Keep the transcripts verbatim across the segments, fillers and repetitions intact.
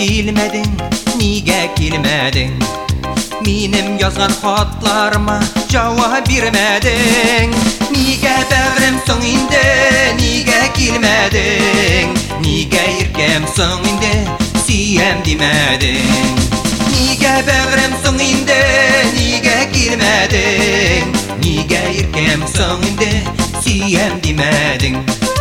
Келмедің, неге келмедің? Менім yazған хаттарыма жауап бермедің. Неге бәрімсің инде, неге келмедің? Неге еркемсің инде, сүйем демедің? Неге бәрімсің инде, неге келмедің? Неге еркемсің инде, сүйем демедің?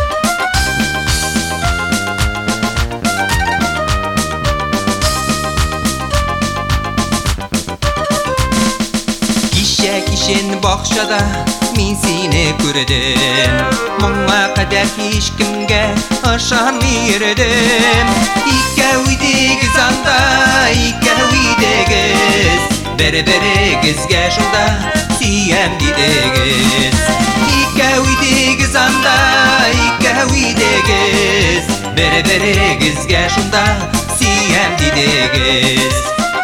Кешен бақшада мен сені көрдім, мұңа қадар еш кімге ышанмай ердім. Екеуідегіз анда, екеуідегіз, бір-біріңізге жолда сүйем дедіңіз. Екеуідегіз анда, екеуідегіз, бір-біріңізге жолда сүйем дедіңіз.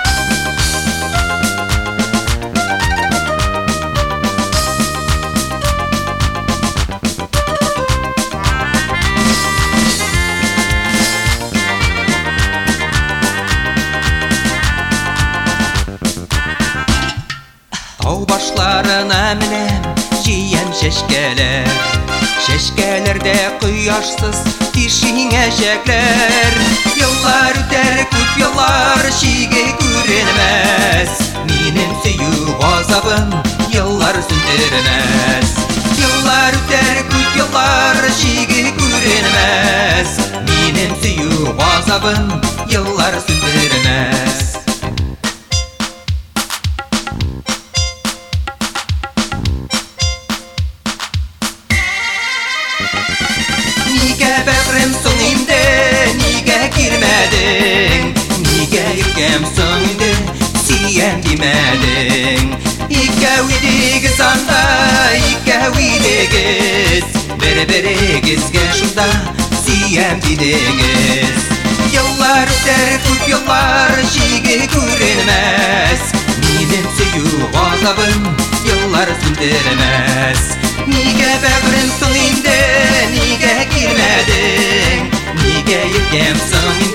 Тау башларына мінем жиен шешкелер, шешкелерде құяшсыз тишиңе жеклер. Yıllar өтер көп yıllar шеге көренмес, менің сүйу ғазабым yıllar сүндірмес. Yıllar өтер көп yıllar шеге көренмес, менің сүйу ғазабым yıllar сүндірмес. Неге бәрімсің инде, неге келмедің? Неге еркемсің инде, сүйем демедің? Екеуідегіз анда, екеуідегіз, бір-біріңізге жолда сүйем дедіңіз. Yıllar өтер көп yıllar шеге көренмес, менің сүйу ғазабым yıllar сүндірмес. Неге бәрімсің инде, неге келмедің? Неге еркемсің